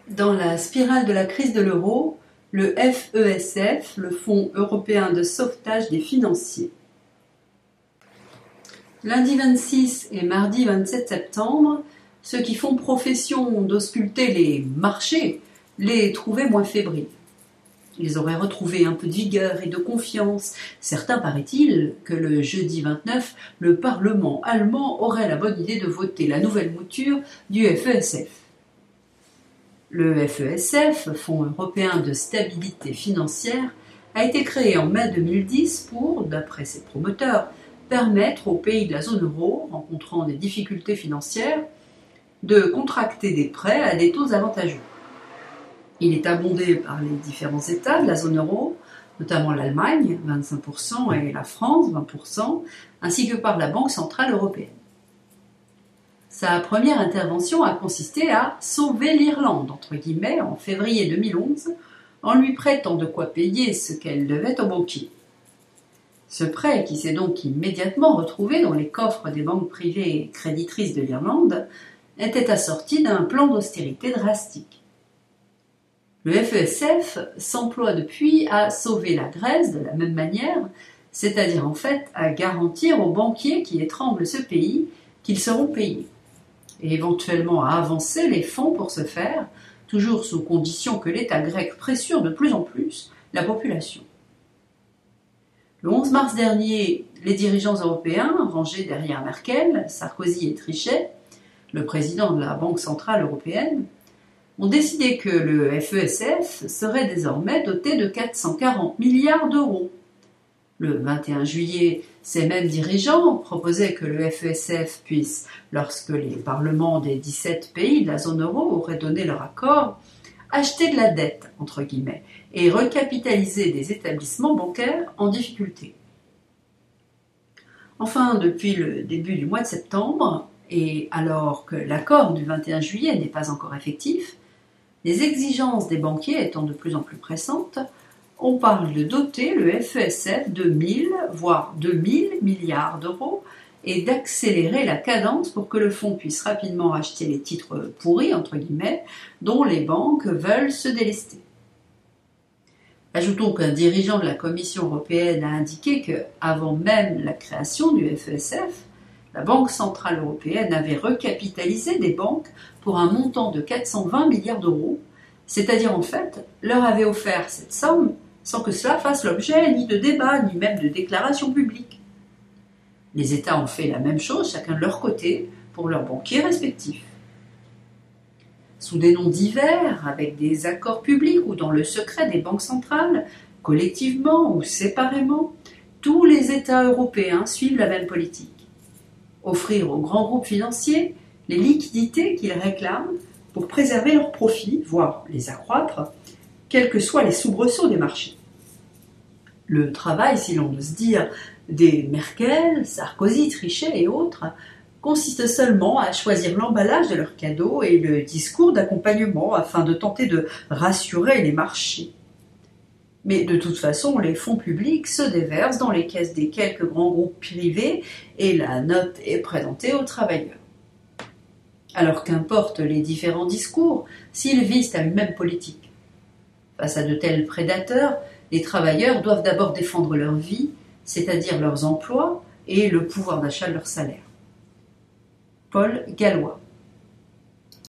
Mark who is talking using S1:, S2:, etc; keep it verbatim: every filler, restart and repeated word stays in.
S1: Dans la spirale de la crise de l'euro, le F E S F, le Fonds européen de sauvetage des financiers. Lundi vingt-six et mardi vingt-sept septembre, ceux qui font profession d'ausculter les marchés les trouvaient moins fébriles. Ils auraient retrouvé un peu de vigueur et de confiance. Certains, paraît-il, que le jeudi vingt-neuf, le Parlement allemand aurait la bonne idée de voter la nouvelle mouture du F E S F. Le F E S F, Fonds européen de stabilité financière, a été créé en mai deux mille dix pour, d'après ses promoteurs, permettre aux pays de la zone euro, rencontrant des difficultés financières, de contracter des prêts à des taux avantageux. Il est abondé par les différents États de la zone euro, notamment l'Allemagne, vingt-cinq pour cent, et la France, vingt pour cent, ainsi que par la Banque centrale européenne. Sa première intervention a consisté à « sauver l'Irlande » entre guillemets en février deux mille onze, en lui prêtant de quoi payer ce qu'elle devait aux banquiers. Ce prêt, qui s'est donc immédiatement retrouvé dans les coffres des banques privées créditrices de l'Irlande, était assorti d'un plan d'austérité drastique. Le F E S F s'emploie depuis à sauver la Grèce de la même manière, c'est-à-dire en fait à garantir aux banquiers qui étranglent ce pays qu'ils seront payés, et éventuellement à avancer les fonds pour ce faire, toujours sous condition que l'État grec pressure de plus en plus la population. Le onze mars dernier, les dirigeants européens, rangés derrière Merkel, Sarkozy et Trichet, le président de la Banque centrale européenne, ont décidé que le F E S F serait désormais doté de quatre cent quarante milliards d'euros. Le vingt et un juillet, ces mêmes dirigeants proposaient que le F E S F puisse, lorsque les parlements des dix-sept pays de la zone euro auraient donné leur accord, acheter de la dette, entre guillemets, et recapitaliser des établissements bancaires en difficulté. Enfin, depuis le début du mois de septembre, et alors que l'accord du vingt et un juillet n'est pas encore effectif, les exigences des banquiers étant de plus en plus pressantes, on parle de doter le F E S F de mille, voire deux mille milliards d'euros et d'accélérer la cadence pour que le fonds puisse rapidement acheter les titres pourris, entre guillemets, dont les banques veulent se délester. Ajoutons qu'un dirigeant de la Commission européenne a indiqué que, avant même la création du F E S F, la Banque centrale européenne avait recapitalisé des banques pour un montant de quatre cent vingt milliards d'euros, c'est-à-dire en fait leur avait offert cette somme sans que cela fasse l'objet ni de débats ni même de déclarations publiques. Les États ont fait la même chose, chacun de leur côté, pour leurs banquiers respectifs. Sous des noms divers, avec des accords publics ou dans le secret des banques centrales, collectivement ou séparément, tous les États européens suivent la même politique. Offrir aux grands groupes financiers les liquidités qu'ils réclament pour préserver leurs profits, voire les accroître, quels que soient les soubresauts des marchés. Le travail, si l'on ose dire, des Merkel, Sarkozy, Trichet et autres, consiste seulement à choisir l'emballage de leurs cadeaux et le discours d'accompagnement afin de tenter de rassurer les marchés. Mais de toute façon, les fonds publics se déversent dans les caisses des quelques grands groupes privés et la note est présentée aux travailleurs. Alors qu'importent les différents discours s'ils visent à une même politique. Face à de tels prédateurs, les travailleurs doivent d'abord défendre leur vie, c'est-à-dire leurs emplois et le pouvoir d'achat de leur salaire. Paul Gallois.